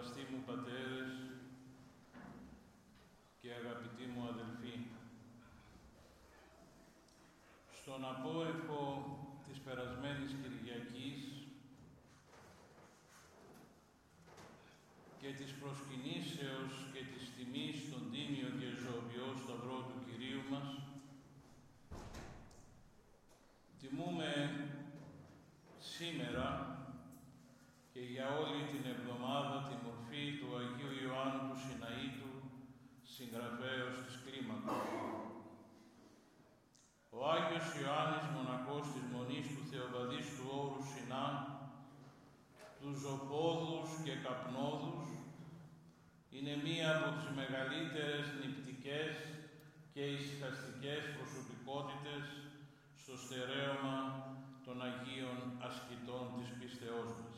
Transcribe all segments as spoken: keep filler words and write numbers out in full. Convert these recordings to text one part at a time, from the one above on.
σεβαστοί μου πατέρες και αγαπητοί μου αδελφοί, στον απόρρifο της περασμένης Κυριακής και της προσκυνήσεως και της τιμής στον τίμιο και ζωοποιό σταυρό του Κυρίου μας, τιμούμε σήμερα και για όλη την εβδομάδα τη μορφή του Αγίου Ιωάννου του Συναΐτου, συγγραφέως της κλίμακος. Ο Άγιος Ιωάννης, μοναχός της Μονής του Θεοβαδίστου Όρου Συνά, τους Ζωπόδους και Καπνόδους, είναι μία από τις μεγαλύτερες νηπτικές και ησυχαστικές προσωπικότητες στο στερέωμα των Αγίων ασκητών της πίστεώς μας.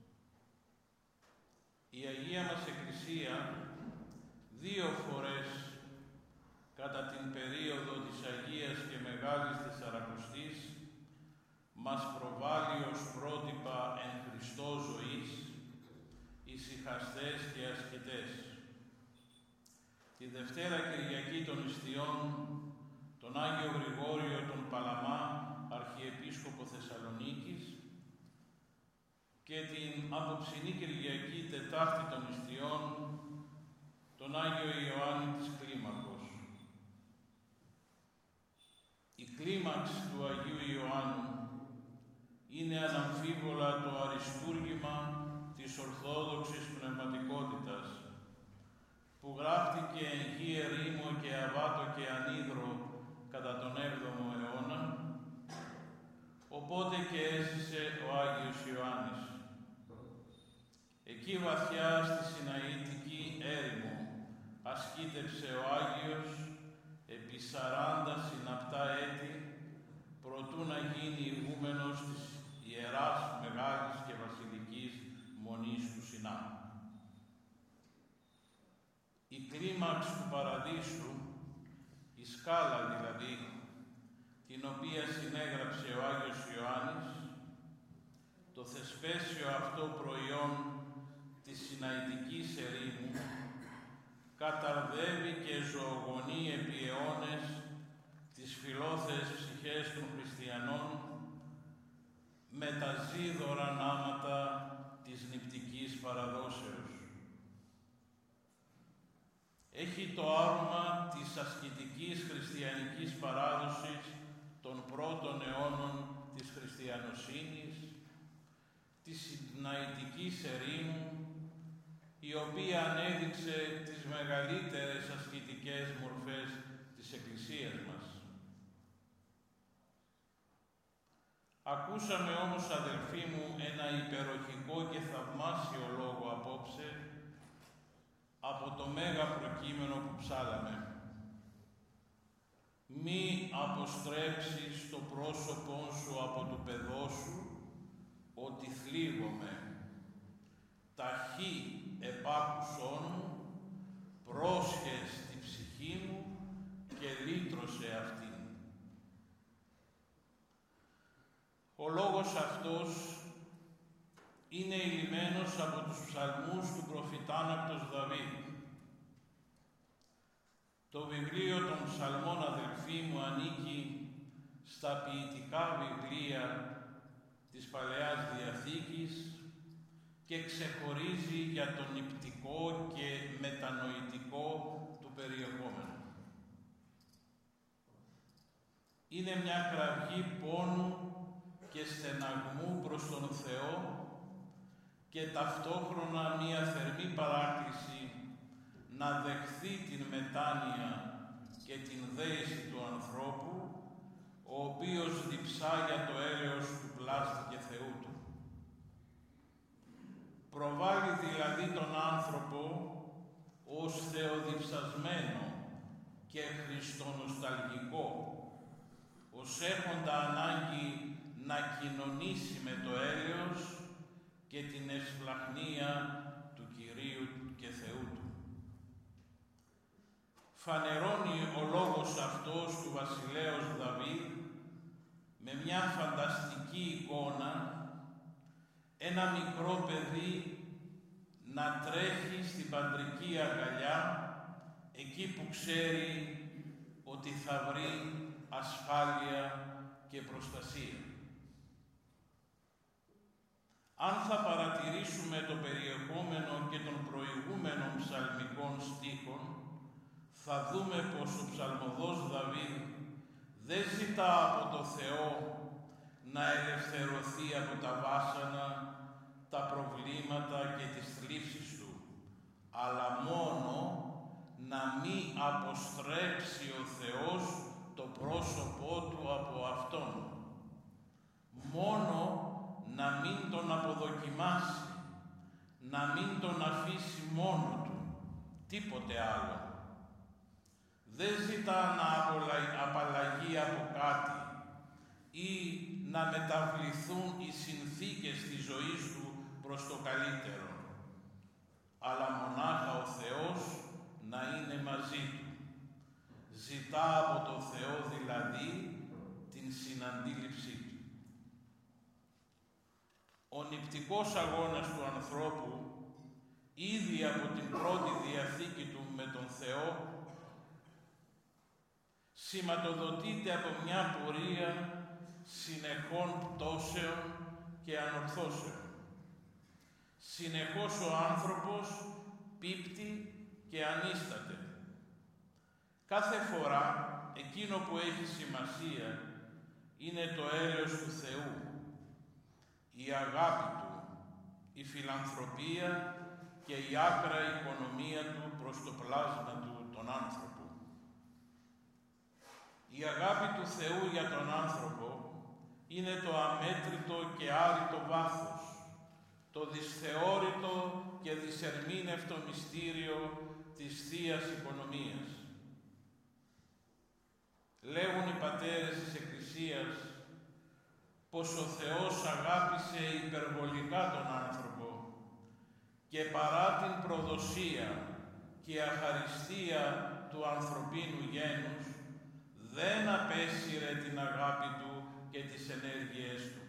Η Αγία μας Εκκλησία δύο φορές κατά την περίοδο της Αγίας και Μεγάλης Τεσσαρακοστής μας προβάλλει ως πρότυπα εν Χριστώ ζωής, ησυχαστές και ασκητές. Τη Δευτέρα Κυριακή των Ιστιών, τον Άγιο Γρηγόριο τον Παλαμά, Αρχιεπίσκοπο Θεσσαλονίκης, και την απόψινή Κυριακή Τετάρτη των Ιστιών, τον Άγιο Ιωάννη της Κλίμακος. Η κλίμαξ του Αγίου Ιωάννου είναι αναμφίβολα το αριστούργημα της Ορθόδοξης πνευματικότητας, που γράφτηκε εν γη ερήμο και αβάτο και ανίδρο κατά τον έβδομο αιώνα, οπότε και έζησε ο Άγιος Ιωάννης. Εκεί βαθιά στη Συναΐτικη έρημο ασκήτευσε ο Άγιος επί σαράντα συναπτά έτη, προτού να γίνει ηγούμενος της Ιεράς Μεγάλης και Βασιλικής Μονής του Συνά. Η κλίμαξ του Παραδείσου, η σκάλα δηλαδή, την οποία συνέγραψε ο Άγιος Ιωάννης, το θεσπέσιο αυτό προϊόν της Συναΐτικης ερήμου, καταρδεύει και ζωογονεί επί αιώνες τις φιλόθεες ψυχές των χριστιανών με τα ζίδωρα νάματα της νηπτικής παραδόσεως. Έχει το άρωμα της ασκητικής χριστιανικής παράδοσης των πρώτων αιώνων της χριστιανοσύνης, της Συναΐτικης ερήμου, η οποία ανέδειξε τις μεγαλύτερες ασκητικές μορφές της Εκκλησίας μας. Ακούσαμε όμως, αδελφοί μου, ένα υπεροχικό και θαυμάσιο λόγο απόψε από το μέγα προκείμενο που ψάλαμε. Μη αποστρέψεις το πρόσωπό σου από το παιδό σου, ότι θλίβομαι. Ταχύ επάκουσόν μου, πρόσχες τη ψυχή μου και λύτρωσε αυτήν. Ο λόγος αυτός είναι υλημένος από τους ψαλμούς του προφητάνακτος Δαβίδ. Το βιβλίο των ψαλμών, αδελφοί μου, ανήκει στα ποιητικά βιβλία της Παλαιάς Διαθήκης και ξεχωρίζει για το νηπτικό και μετανοητικό του περιεχόμενο. Είναι μια κραυγή πόνου και στεναγμού προς τον Θεό και ταυτόχρονα μια θερμή παράκληση να δεχθεί την μετάνοια και την δέηση του ανθρώπου, ο οποίος διψά για το έλεος του πλάστη και Θεού του. Προβάλλει δηλαδή τον άνθρωπο ως θεοδιψασμένο και χριστονοσταλγικό, ως έχοντα ανάγκη να κοινωνήσει με το έλεος και την ευσπλαχνία του Κυρίου και Θεού του. Φανερώνει ο λόγος αυτός του βασιλέως Δαβίδ με μια φανταστική εικόνα ένα μικρό παιδί να τρέχει στην παντρική αγκαλιά εκεί που ξέρει ότι θα βρει ασφάλεια και προστασία. Αν θα παρατηρήσουμε το περιεχόμενο και των προηγούμενων ψαλμικών στίχων, θα δούμε πως ο ψαλμοδός Δαβίδ δεν ζητά από το Θεό να ελευθερωθεί από τα βάσανα, τα προβλήματα και τις θλίψεις του, αλλά μόνο να μην αποστρέψει ο Θεός το πρόσωπό του από Αυτόν. Μόνο να μην τον αποδοκιμάσει, να μην τον αφήσει μόνο του, τίποτε άλλο. Δεν ζητά να απαλλαγεί από κάτι ή να μεταβληθούν οι συνθήκες της ζωής του προς το καλύτερο, αλλά μονάχα ο Θεός να είναι μαζί του. Ζητά από το Θεό δηλαδή την συναντήληψή του. Ο νηπτικός αγώνας του ανθρώπου, ήδη από την πρώτη διαθήκη του με τον Θεό, σηματοδοτείται από μια πορεία συνεχών πτώσεων και ανορθώσεων. Συνεχώς ο άνθρωπος πίπτει και ανίσταται. Κάθε φορά εκείνο που έχει σημασία είναι το έλεος του Θεού, η αγάπη Του, η φιλανθρωπία και η άκρα οικονομία Του προς το πλάσμα Του, τον άνθρωπο. Η αγάπη του Θεού για τον άνθρωπο είναι το αμέτρητο και άρρητο βάθος, το δυσθεώρητο και δυσερμήνευτο μυστήριο της Θείας Οικονομίας. Λέγουν οι πατέρες της Εκκλησίας πως ο Θεός αγάπησε υπερβολικά τον άνθρωπο και παρά την προδοσία και αχαριστία του ανθρωπίνου γένους δεν απέσυρε την αγάπη του και τις ενέργειές του.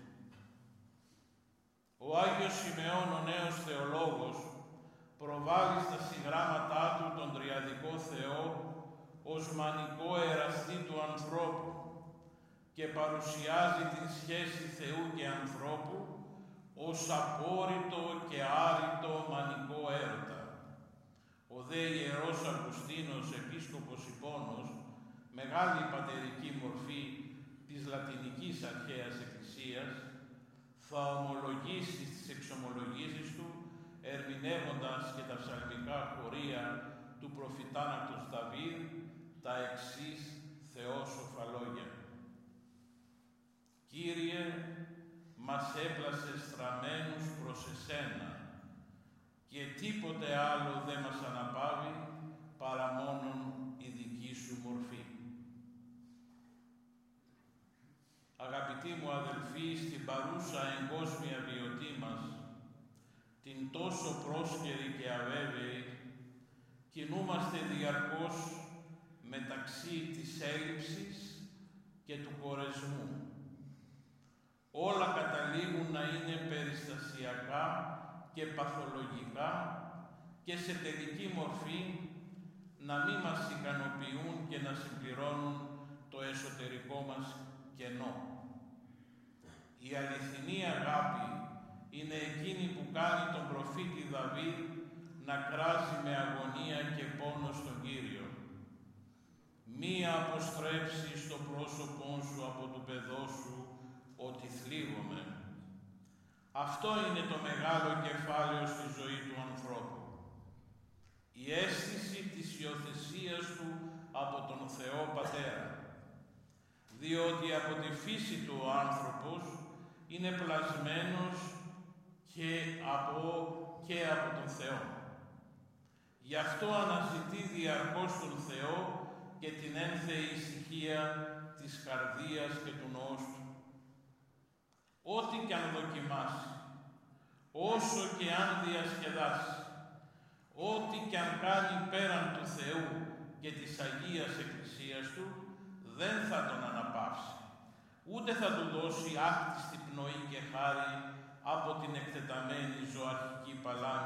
Ο Άγιος Σιμεών, ο νέος θεολόγος, προβάλλει στα συγγράμματά του τον Τριαδικό Θεό ως μανικό εραστή του ανθρώπου και παρουσιάζει την σχέση Θεού και ανθρώπου ως απόρριτο και άρρητο μανικό έρωτα. Ο δε Ιερός Αυγουστίνος, επίσκοπος Ιππώνος, μεγάλη πατερική μορφή της Λατινικής Αρχαίας Εκκλησίας, θα ομολογήσει στις εξομολογήσεις του, ερμηνεύοντας και τα ψαλμικά χωρία του προφητάνακτος Δαβίδ, τα εξής θεόσοφα λόγια. Κύριε, μας έπλασες στραμμένους προς εσένα και τίποτε άλλο δεν μας αναπαύει παρά μόνον η δική σου μορφή. Αγαπητοί μου αδελφοί, στην παρούσα εγκόσμια βιωτή μας, την τόσο πρόσκαιρη και αβέβαιη, κινούμαστε διαρκώς μεταξύ της έλλειψης και του κορεσμού. Όλα καταλήγουν να είναι περιστασιακά και παθολογικά και σε τελική μορφή να μην μας ικανοποιούν και να συμπληρώνουν το εσωτερικό μας κενό. Η αληθινή αγάπη είναι εκείνη που κάνει τον προφήτη Δαβίδ να κράζει με αγωνία και πόνο στον Κύριο. Μη αποστρέψει στο πρόσωπό σου από το παιδό σου ότι θλίβομαι. Αυτό είναι το μεγάλο κεφάλαιο στη ζωή του ανθρώπου. Η αίσθηση της υιοθεσίας του από τον Θεό Πατέρα. Διότι από τη φύση του ο άνθρωπος είναι πλασμένος και από, και από τον Θεό. Γι' αυτό αναζητεί διαρκώς τον Θεό και την ένθεη ησυχία της καρδίας και του νόους του. Ό,τι και αν δοκιμάσει, όσο και αν διασκεδάσει, ό,τι και αν κάνει πέραν του Θεού και της Αγίας Εκκλησίας του, δεν θα τον αναπαύσει, ούτε θα του δώσει άκτιστη πνοή και χάρη από την εκτεταμένη ζωαρχική παλάμη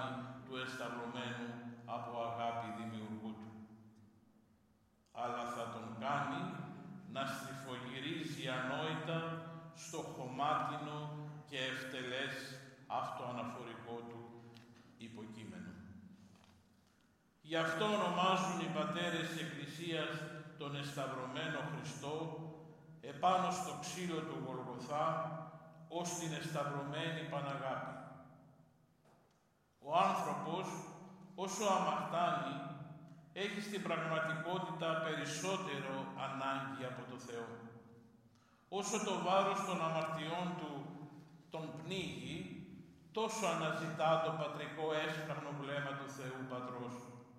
του εσταυρωμένου από αγάπη δημιουργού του. Αλλά θα τον κάνει να στριφογυρίζει ανόητα στο χωμάτινο και ευτελές αυτοαναφορικό του υποκείμενο. Γι' αυτό ονομάζουν οι πατέρες της Εκκλησίας τον εσταυρωμένο Χριστό επάνω στο ξύλο του Γολγοθά ως την εσταυρωμένη Παναγάπη. Ο άνθρωπος, όσο αμαρτάνει, έχει στην πραγματικότητα περισσότερο ανάγκη από το Θεό. Όσο το βάρος των αμαρτιών του τον πνίγει, τόσο αναζητά το πατρικό έσπραγνο βλέμμα του Θεού Πατρός.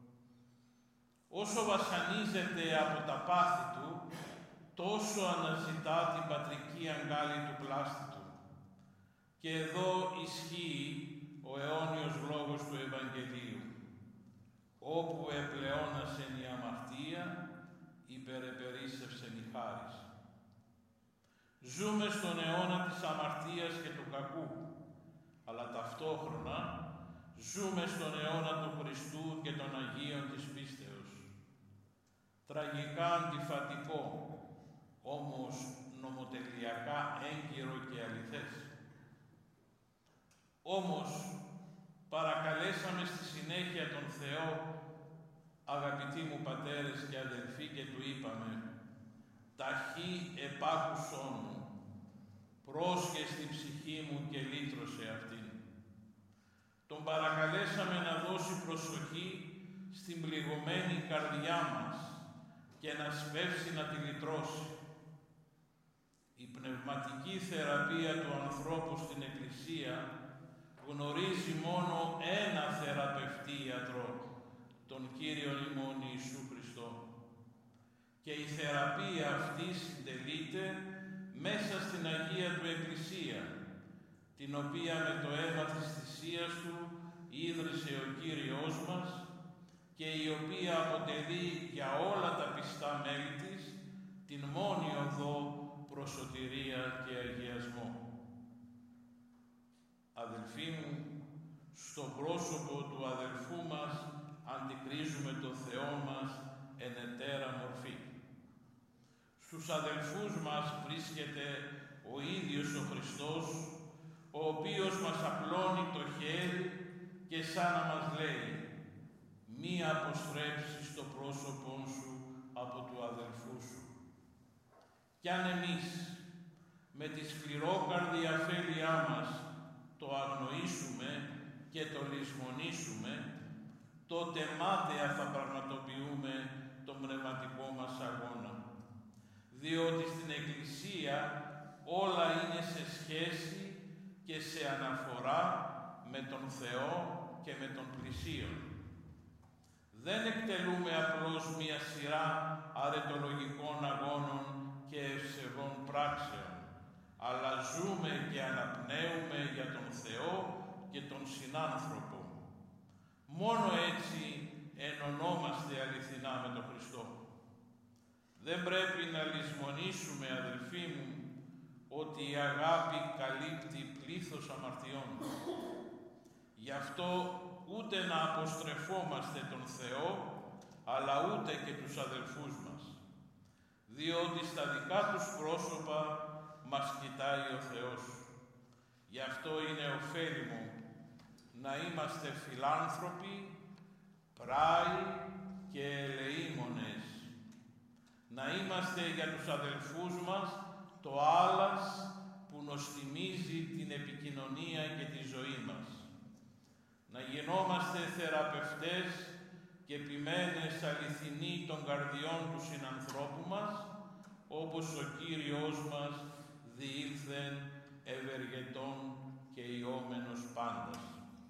Όσο βασανίζεται από τα πάθη του, τόσο αναζητά την πατρική αγκάλη του πλάστη του. Και εδώ ισχύει ο αιώνιος λόγος του Ευαγγελίου. Όπου επλεώνασεν η αμαρτία, υπερεπερίσσευσεν η χάρις. Ζούμε στον αιώνα της αμαρτίας και του κακού, αλλά ταυτόχρονα ζούμε στον αιώνα του Χριστού και των Αγίων της πίστεως. Τραγικά αντιφατικό, όμως νομοτελειακά έγκυρο και αληθές. Όμως, παρακαλέσαμε στη συνέχεια τον Θεό, αγαπητοί μου πατέρες και αδελφοί, και του είπαμε «Ταχύ επάκουσόν μου, πρόσχε στη ψυχή μου και λύτρωσε αυτήν». Τον παρακαλέσαμε να δώσει προσοχή στην πληγωμένη καρδιά μας και να σπεύσει να τη λυτρώσει. Η πνευματική θεραπεία του ανθρώπου στην Εκκλησία γνωρίζει μόνο ένα θεραπευτή ιατρό, τον Κύριον ημών Ιησού Χριστό. Και η θεραπεία αυτή συντελείται μέσα στην Αγία του Εκκλησία, την οποία με το αίμα της θυσίας του ίδρυσε ο Κύριος μας και η οποία αποτελεί για όλα τα πιστά μέλη της την μόνη οδό προς σωτηρία και αγιασμό. Αδελφοί μου, στο πρόσωπο του αδελφού μας αντικρίζουμε το Θεό μας εν ετέρα μορφή. Στους αδελφούς μας βρίσκεται ο ίδιος ο Χριστός, ο οποίος μας απλώνει το χέρι και σαν να μας λέει «Μη αποστρέψεις το πρόσωπό σου από του αδελφού σου». Κι αν εμείς με τη σκληρόκαρδη αφέλειά μας το αγνοήσουμε και το λησμονήσουμε, τότε μάταια θα πραγματοποιούμε τον πνευματικό μας αγώνα. Διότι στην Εκκλησία όλα είναι σε σχέση και σε αναφορά με τον Θεό και με τον πλησίον. Δεν εκτελούμε απλώς μία σειρά αρετολογικών αγώνων και ευσεβών πράξεων, αλλά ζούμε και αναπνέουμε για τον Θεό και τον συνάνθρωπο. Μόνο έτσι ενωνόμαστε αληθινά με τον Χριστό. Δεν πρέπει να λησμονήσουμε, αδελφοί μου, ότι η αγάπη καλύπτει πλήθος αμαρτιών. Γι' αυτό ούτε να αποστρεφόμαστε τον Θεό, αλλά ούτε και τους αδελφούς μας, διότι στα δικά τους πρόσωπα μας κοιτάει ο Θεός. Γι' αυτό είναι ωφέλιμο να είμαστε φιλάνθρωποι, πράοι και ελεήμονες. Να είμαστε για τους αδελφούς μας το άλας που νοστιμίζει την επικοινωνία και τη ζωή μας. Να γινόμαστε θεραπευτές και επιμένες αληθινοί των καρδιών του συνανθρώπου μας, όπως ο Κύριος μας διήλθεν ευεργετών και ιόμενος πάντας.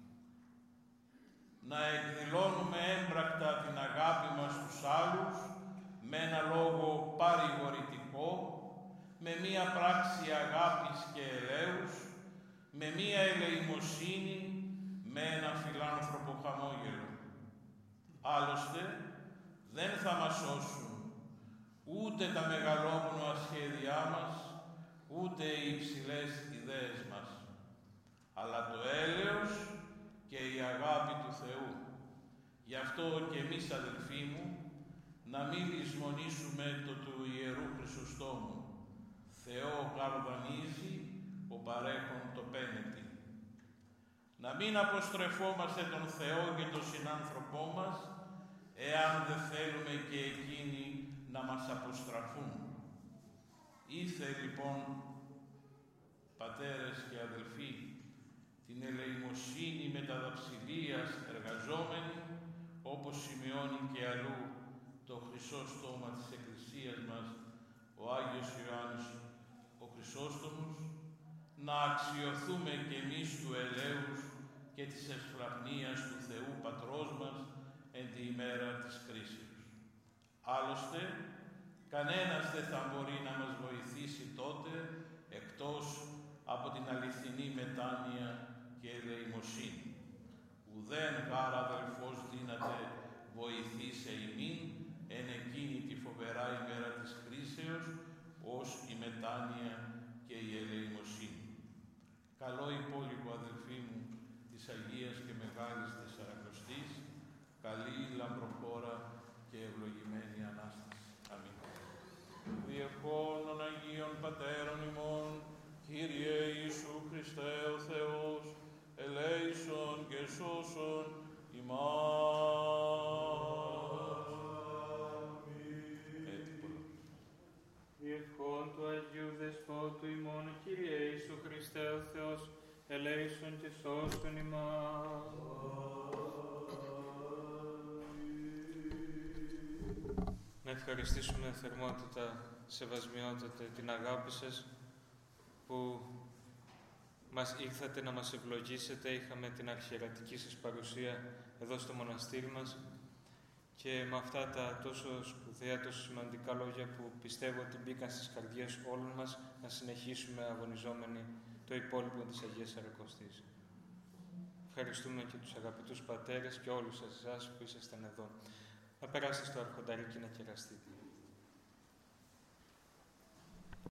Να εκδηλώνουμε έμπρακτα την αγάπη μας στους άλλους, με ένα λόγο παρηγορητικό, με μία πράξη αγάπης και ελέους, με μία ελεημοσύνη, με ένα φιλάνθρωπο χαμόγελο. Άλλωστε, δεν θα μας σώσουν ούτε τα μεγαλόπνοα σχέδιά μας, ούτε οι υψηλές ιδέες μας, αλλά το έλεος και η αγάπη του Θεού. Γι' αυτό και εμείς, αδελφοί μου, να μην λησμονήσουμε το του Ιερού Χρυσοστόμου. Θεό καρδανίζει, ο παρέχον το πένετη. Να μην αποστρεφόμαστε τον Θεό και τον συνάνθρωπό μας, εάν δεν θέλουμε και εκείνοι να μας αποστραφούν. Ήθε λοιπόν, πατέρες και αδελφοί, την ελεημοσύνη μεταδαψιλίας εργαζόμενη, όπως σημειώνει και αλλού το χρυσό στόμα της Εκκλησίας μας, ο Άγιος Ιωάννης ο Χρυσόστομος, να αξιωθούμε κι εμείς του ελέους και της ευσπλαχνίας του Θεού Πατρός μας εν τη ημέρα της κρίσεως. Άλλωστε, κανένας δεν θα μπορεί να μας βοηθήσει τότε εκτός από την αληθινή μετάνοια και ελεημοσύνη. Ουδέν γάρ αδελφός δύναται βοηθήσε ημίν εν εκείνη τη φοβερά ημέρα της κρίσεως, ως η μετάνοια και η ελεημοσύνη. Καλό υπόλοιπο, αδελφοί μου, της Αγίας και Μεγάλης Τεσσαρακοστής, καλή λαμπροχώρα και ευλογημένη Ανάσταση. Αμήν. Διευχών των Αγίων Πατέρων ημών, Κύριε Ιησού Χριστέ ο Θεός, ελέησον και σώσον ημάς. Διευχών του Αγίου Δεσπότου ημών, Κύριε Ιησού Χριστέ ο Θεός, ελέησον και σώσον ημάς. Να ευχαριστήσουμε θερμότητα, σεβασμιότατε, την αγάπη σας που μας ήρθατε να μας ευλογήσετε. Είχαμε την αρχιερατική σας παρουσία εδώ στο μοναστήρι μας και με αυτά τα τόσο σπουδαία, τόσο σημαντικά λόγια που πιστεύω ότι μπήκαν στις καρδιές όλων μας, να συνεχίσουμε αγωνιζόμενοι το υπόλοιπο της Αγίας Σαρακοστής. Ευχαριστούμε και τους αγαπητούς πατέρες και όλους εσάς που ήσασταν εδώ. Να περάσετε στο αρχονταρίκι να κεραστείτε.